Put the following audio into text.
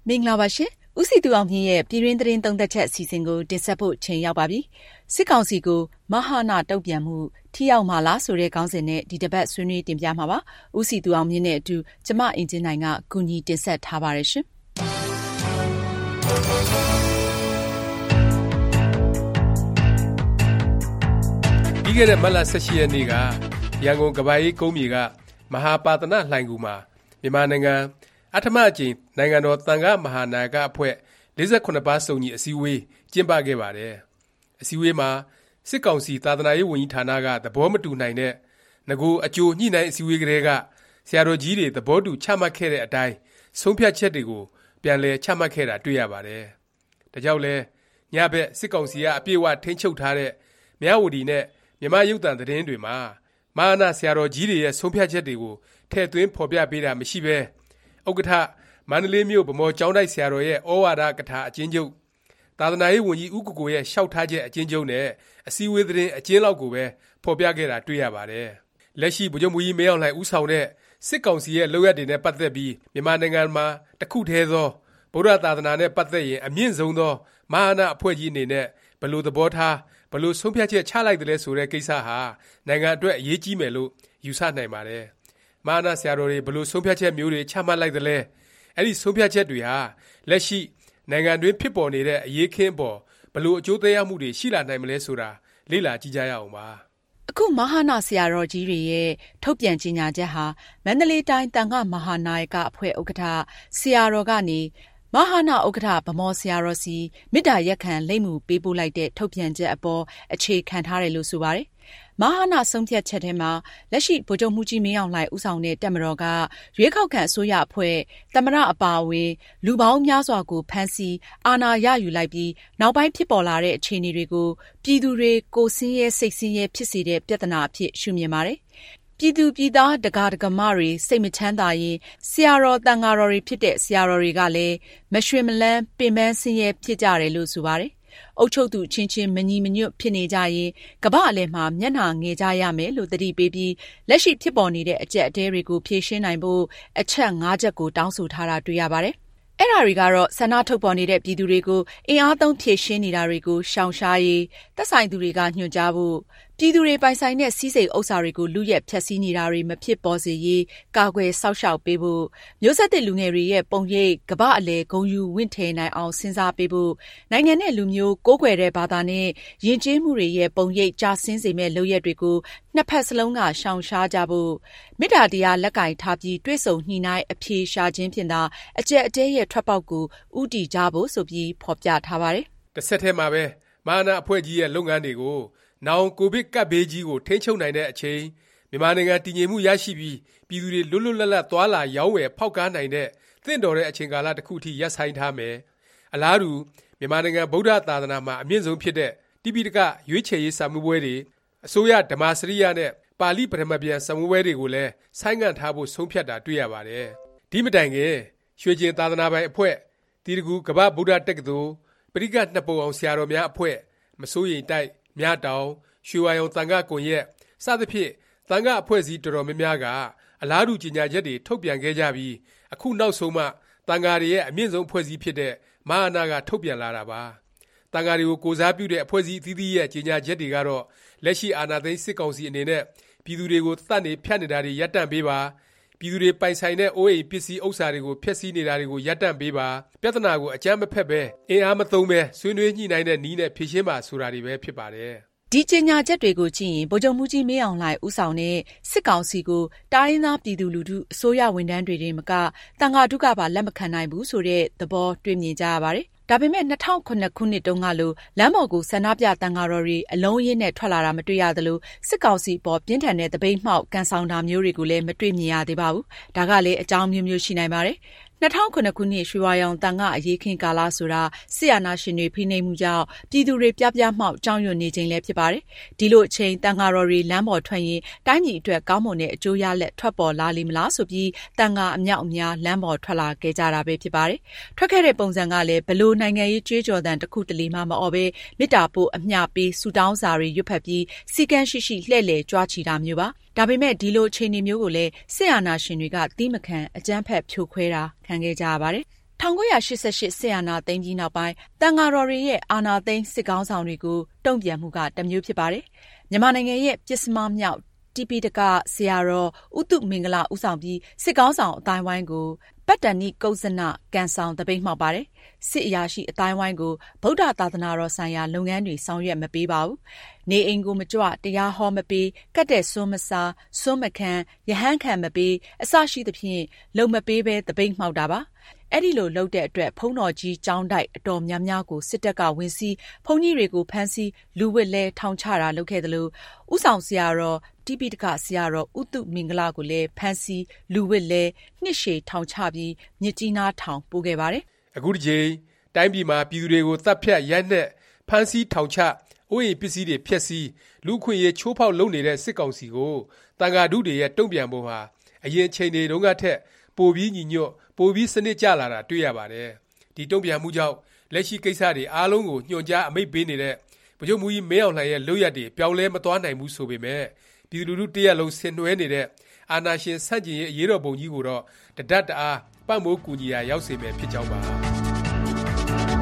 မင်္ဂလာပါရှင်။ဦးစီသူအောင်မြင့်ရဲ့ပြည်တွင်းသတင်းသုံးသပ်ချက်အစီအစဉ်ကိုတင်ဆက်ဖို့ချိန်ရောက်ပါပြီ။စစ်ကောင်စီကိုမဟာနာတုံ့ပြန်မှုထိရောက်မှာလားဆိုတဲ့ခေါင်းစဉ်နဲ့ဒီတစ်ပတ်ဆွေးနွေးတင်ပြမှာပါ။ဦးစီသူအောင်မြင့်နဲ့အတူကျမအင်ဂျင်နိုင်ကကူညီတင်ဆက်ထားပါရရှင်။ပြီးခဲ့တဲ့မတ်လ18ရက်နေ့ကရန်ကုန်ကဘာရေးကုန်းမြေကမဟာပါတနာလှိုင်ကူမှာမြန်မာနိုင်ငံအထမအကြိမ်နိုင်ငံတော်သံဃမဟာနာယကအဖွဲ့48ပါးစုံညီအစည်းအဝေးကျင်းပခဲ့ပါတယ်။အစည်းအဝေးမှာစစ်ကောင်စီသာသနာရေးဝန်ကြီးဌာနကသဘောမတူနိုင်တဲ့ငကိုအကျိုးညှိနှိုင်းအစည်းအဝေးကလေးကဆရာတော်ကြီးတွေသဘောတူချမှတ်ခဲ့တဲ့အတိုင်းဆုံးဖြတ်ချက်တွေကိုပြန်လည်ချမှတ်ခဲ့တာတွေ့ရပါတယ်။ဒါကြောင့်လဲညဘက်စစ်ကောင်စီကအပြည့်အဝထိန်းချုပ်ထားတဲ့မြဝတီနဲ့မြန်မာရုပ်သံသတင်းတွေမှာမဟာနာဆရာတော်ကြီးတွေရဲ့ဆုံးဖြတ်ချက်တွေကိုထည့်သွင်းဖော်ပြပေးတာမရှိဘဲဥက္ကဋ္ဌမန္တလေးမြို့ဗမော်ကျောင်းတိုက်ဆရာတော်ရဲ့ဩဝါဒကထာအကျဉ်းချုပ်သာသနာရေးဝန်ကြီးဦးကိုကိုရဲ့လျှောက်ထားချက်အကျဉ်းချုပ်နဲ့အစည်းအဝေးသတင်းအကျဉ်းလောက်ကိုပဲဖော်ပြခဲ့တာတွေ့ရပါတယ်။လက်ရှိဗိုလ်ချုပ်မူကြီးမင်းအောင်လှိုင်ဦးဆောင်တဲ့စစ်ကောင်စီရဲ့လုပ်ရက်တွေနဲ့ပတ်သက်ပြီးမြန်မာနိုင်ငံမှာတခုတည်းသောဗုဒ္ဓသာသနာနဲ့ပတ်သက်ရင်အမြင့်ဆုံးသောမဟာနာအဖွဲ့ကြီးအနေနဲ့ဘယ်လိုသဘောထားဘယ်လိုဆုံးဖြတ်ချက်ချလိုက်တယ်လဲဆိုတဲ့ကိစ္စဟာနိုင်ငံအတွက်အရေးကြီးမယ်လို့ယူဆနိုင်ပါတယ်။မဟာနာဆရာတော်တွေဘယ်လိုဆုံးဖြတ်ချက်မျိုးတွေချမှတ်လိုက်တယ်လဲအဲ့ဒီဆုံးဖြတ်ချက်တွေဟာလက်ရှိနိုင်ငံတွင်းဖြစ်ပေါ်နေတဲ့အရေးခင်းပေါ်ဘယ်လိုအကျိုးသက်ရောက်မှုတွေရှိလာနိုင်မလဲဆိုတာလေ့လာကြည့်ကြရအောင်ပါ။အခုမဟာနာဆရာတော်ကြီးတွေရဲ့ထုတ်ပြန်ကြေညာချက်ဟာမန္တလေးတိုင်းသံဃမဟာနာယကအဖွဲ့ဥက္ကဋ္ဌဆရာတော်ကနေမဟာနာဥက္ကဋ္ဌဗမော်ဆရာတော်စီမေတ္တာရက်ခံလိမ့်မှုပေးပို့လိုက်တဲ့ထုတ်ပြန်ချက်အပေါ်အခြေခံထားတယ်လို့ဆိုပါတယ်။မဟာနာဆုံးဖြတ်ချက်ထဲမှာလက်ရှိဗိုလ်ချုပ်မှူးကြီးမင်းအောင်လှိုင်ဦးဆောင်တဲ့တပ်မတော်ကရွေးကောက်ခံအစိုးရအဖွဲ့သမ္မတအပါအဝင်လူပေါင်းများစွာကိုဖမ်းဆီးအာဏာရယူလိုက်ပြီးနောက်ပိုင်းဖြစ်ပေါ်လာတဲ့အခြေအနေတွေကိုပြည်သူတွေကိုယ်ဆင်းရဲစိတ်ဆင်းရဲဖြစ်စေတဲ့ပြဿနာအဖြစ်ရှုမြင်ပါတယ်။ပြည်သူပြည်သားဒကာဒကမတွေစိတ်မချမ်းသာရင်ဆရာတော်တန်ဃာတော်တွေဖြစ်တဲ့ဆရာတော်တွေကလည်းမရွှင်မလန်းပင်ပန်းဆင်းရဲဖြစ်ကြတယ်လို့ဆိုပါတယ်။အုပ်ချုပ်သူချင်းချင်းမညီမညွတ်ဖြစ်နေကြရင်ကမ္ဘာအလယ်မှာမျက်နှာငယ်ကြရမယ်လို့သတိပေးပြီးလက်ရှိဖြစ်ပေါ်နေတဲ့အကျပ်အတည်းတွေကိုဖြေရှင်းနိုင်ဖို့အချက်၅ချက်ကိုတောင်းဆိုထားတာတွေ့ရပါတယ်။အဲ့ဒါတွေကတော့ဆန္ဒထုတ်ပေါ်နေတဲ့ပြည်သူတွေကိုအင်အားသုံးဖြည့်ရှင်းနေတာတွေကိုရှောင်ရှားရေးသက်ဆိုင်သူတွေကညွှန်ကြားဖို့ပြည်သူတွေပိုင်ဆိုင်တဲ့စီးစိမ်ဥစ္စာတွေကိုလူရက်ဖျက်ဆီးနေတာတွေမဖြစ်ပေါ်စေရေးကာကွယ်စောင့်ရှောက်ပေးဖို့မျိုးဆက်သစ်လူငယ်တွေရဲ့ပုံရိပ်ကမ္ဘာအလယ်ဂုဏ်ယူဝင့်ထည်နိုင်အောင်စဉ်းစားပေးဖို့နိုင်ငံနဲ့လူမျိုးကိုးကွယ်တဲ့ဘာသာနဲ့ယဉ်ကျေးမှုတွေရဲ့ပုံရိပ်ကျဆင်းစေမဲ့လုပ်ရက်တွေကိုနှစ်ဖက်စလုံးကရှောင်ရှားကြဖို့မေတ္တာတရားလက်ကင်ထားပြီးတွဲဆုံညှိနှိုင်းအဖြေရှာခြင်းဖြင့်သာအကျက်အတဲရဲ့ထွက်ပေါက်ကိုဥတီကြဖို့ဆိုပြီးဖော်ပြထားပါတယ်။တစ်ဆက်တည်းမှာပဲမဟာနာအဖွဲ့ကြီးရဲ့လုပ်ငန်းတွေကိုနောင်ကိုဗစ်ကပ်ဘေးကြီးကိုထိန်းချုပ်နိုင်တဲ့အချိန်မြန်မာနိုင်ငံတည်ငြိမ်မှုရရှိပြီးပြည်သူတွေလွတ်လွတ်လပ်လပ်သွားလာရောင်းဝယ်ဖောက်ကားနိုင်တဲ့သင့်တော်တဲ့အချိန်ကာလတစ်ခုထိရပ်ဆိုင်းထားမယ်။အလားတူမြန်မာနိုင်ငံဗုဒ္ဓသာသနာမှာအမြင့်ဆုံးဖြစ်တဲ့တိပိဋကရွေးချယ်ရေးစာမှုပွဲတွေအစိုးရဓမ္မစရိယနဲ့ပါဠိပထမပြန်စာမှုပွဲတွေကိုလည်းဆိုင်းငံ့ထားဖို့ဆုံးဖြတ်တာတွေ့ရပါတယ်။ဒီမတိုင်ခင်ရွှေကျင်သာသနာပိုင်အဖွဲ့တီတကူကမ္ဘာဗုဒ္ဓတက္ကသိုလ်ပရိကတ်နှစ်ပုံအောင်ဆရာတော်များအဖွဲ့မစိုးရိမ်တိုက်မြတောင်ရွှေဝါရောင်သံဃာကွန်ရက်စသဖြင့်သံဃာအဖွဲ့အစည်းတော်တော်များများကအလားတူကြေညာချက်တွေထုတ်ပြန်ခဲ့ကြပြီးအခုနောက်ဆုံးမှသံဃာတွေရဲ့အမြင့်ဆုံးအဖွဲ့အစည်းဖြစ်တဲ့မဟာနာကထုတ်ပြန်လာတာပါသံဃာတွေကိုကိုစားပြုတဲ့အဖွဲ့အစည်းအသီးသီးရဲ့ကြေညာချက်တွေကတော့လက်ရှိအာဏာသိမ်းစစ်ကောင်စီအနေနဲ့ပြည်သူတွေကိုတတ်နေဖြတ်နေတာတွေရပ်တန့်ပေးပါပြည်သူတွေပိုင်ဆိုင်တဲ့အိုးအိမ်ပစ္စည်းဥစ္စာတွေကိုဖျက်ဆီးနေတာတွေကိုရပ်တန့်ပေးပါပြဿနာကိုအကြမ်းမဖက်ပဲအင်အားမသုံးပဲဆွေးနွေးညှိနှိုင်းတဲ့နည်းနဲ့ဖြေရှင်းပါဆိုတာတွေပဲဖြစ်ပါတယ်ဒီကြေညာချက်တွေကိုကြည့်ရင်ဗိုလ်ချုပ်မှူးကြီးမင်းအောင်လှိုင်ဦးဆောင်တဲ့စစ်ကောင်စီကိုတိုင်းရင်းသားပြည်သူလူထုအစိုးရဝန်ထမ်းတွေတင်မကတန်ဃာတုကပါလက်မခံနိုင်ဘူးဆိုတဲ့သဘောတွေ့မြင်ကြရပါတယ်။ဒါပေမဲ့2009ခုနှစ်တုန်းကလိုလမ်းပေါ်ကိုဆန္ဒပြတန်ဃာတော်တွေအလုံးအရင်းနဲ့ထွက်လာတာမတွေ့ရသလိုစစ်ကောင်စီပေါ်ပြင်းထန်တဲ့တပိတ်မှောက်ကန်ဆောင်တာမျိုးတွေကိုလည်းမတွေ့မြင်ရသေးပါဘူး။ဒါကလည်းအကြောင်းမျိုးမျိုးရှိနိုင်ပါတယ်။2009ခုနှစ်ရွှေဝါရောင်တန်ဃအရေးခင်းကာလဆိုတာဆီယနာရှင်တွေဖိနှိပ်မှုကြောင့်ပြည်သူတွေပြပြမှောက်ကြောင်ရွံ့နေခြင်းလည်းဖြစ်ပါတယ်။ဒီလိုအချိန်တန်ဃာတော်တွေလမ်းပေါ်ထွက်ရင်တိုင်းပြည်အတွက်ကောင်းမွန်တဲ့အကျိုးရလဒ်ထွက်ပေါ်လာလိမ့်မလားဆိုပြီးတန်ဃာအမြောက်အများလမ်းပေါ်ထွက်လာခဲ့ကြတာပဲဖြစ်ပါတယ်။ထွက်ခဲ့တဲ့ပုံစံကလည်းဘလို့နိုင်ငံရေးကြွေးကြော်သံတစ်ခုတလေမှမအော်ပဲမေတ္တာပို့အမျှပေးဆူတောင်းစာတွေရွတ်ဖတ်ပြီးစီကံရှိရှိလှည့်လည်ကြွားချီတာမျိုးပါ။ဒါပေမဲ့ဒီလိုအခြေအနေမျိုးကိုလည်းစစ်အာဏာရှင်တွေကသီးမခံအကြမ်းဖက်ဖြိုခွဲတာခံခဲ့ကြရပါတယ်။ 1988 စစ်အာဏာသိမ်းပြီးနောက်ပိုင်းသံဃာတော်တွေရဲ့အာဏာသိမ်းစစ်ခေါင်းဆောင်တွေကိုတုံ့ပြန်မှုကတစ်မျိုးဖြစ်ပါတယ်။မြန်မာနိုင်ငံရဲ့ပစ္စမမြောက်တိပိဋကဆရာတော်ဥတုမင်္ဂလဦးဆောင်ပြီးစစ်ခေါင်းဆောင်အတိုင်းဝိုင်းကိုပတ္တနိကုဇ္ဇနကံဆောင်သပိတ်မှောက်ပါတယ်။စစ်အရာရှိအတိုင်းဝိုင်းကိုဗုဒ္ဓသာသနာတော်ဆိုင်ရာလုပ်ငန်းတွေဆောင်ရွက်မပေးပါဘူး။နေအိမ်ကိုမကြွတရားဟောမပေးကတ်တဲ့စွန်းမစားစွန်းမခံယဟန်ခံမပေးအစရှိသဖြင့်လုံမပေးပဲသပိတ်မှောက်တာပါ။အဲ့ဒီလိုလုပ်တဲ့အတွက်ဘုန်းတော်ကြီးကျောင်းတိုက်အတော်များများကိုစစ်တပ်ကဝင်စီးဘုန်းကြီးတွေကိုဖမ်းဆီးလူဝစ်လဲထောင်ချတာလုပ်ခဲ့တယ်လို့ဥဆောင်ဆရာတော်တိပိဋကဆရာတော်ဥတုမင်္ဂလကိုလည်းဖမ်းဆီးလူဝစ်လဲနှစ်ရှည်ထောင်ချပြီးမြစ်ကြီးနားထောင်ပို့ခဲ့ပါတယ်။အခုတစ်ချိန်တိုင်းပြည်မှာပြည်သူတွေကိုတပ်ဖြတ်ရိုက်နှက်ဖမ်းဆီးထောင်ချအိုးအိမ်ပစ္စည်းတွေဖျက်ဆီးလူခွင့်ရေးချိုးဖောက်လုပ်နေတဲ့စစ်ကောင်စီကိုတန်ဃာဓုတွေရဲ့တုံ့ပြန်ပုံဟာအရင်ချိန်တွေတုန်းကထက်ပိုပြီးညီညွတ်ပိုပြီးစနစ်ကျလာတာတွေ့ရပါတယ်။ဒီတုံ့ပြန်မှုကြောင့်လက်ရှိကိစ္စတွေအားလုံးကိုညွှန်ကြားအမိန့်ပေးနေတဲ့ဗိုလ်ချုပ်မှူးကြီးမင်းအောင်လှိုင်ရဲ့လုပ်ရပ်တွေပြောင်းလဲမသွားနိုင်ဘူးဆိုပေမဲ့ပြည်သူလူထုတရက်လုံးဆင်နွှဲနေတဲ့အာဏာရှင်ဆန့်ကျင်ရေးအရေးတော်ပုံကြီးကိုတော့တဒတ်တအားပံ့ပိုးကူညီရာရောက်စေမယ်ဖြစ်ကြောင်းပါ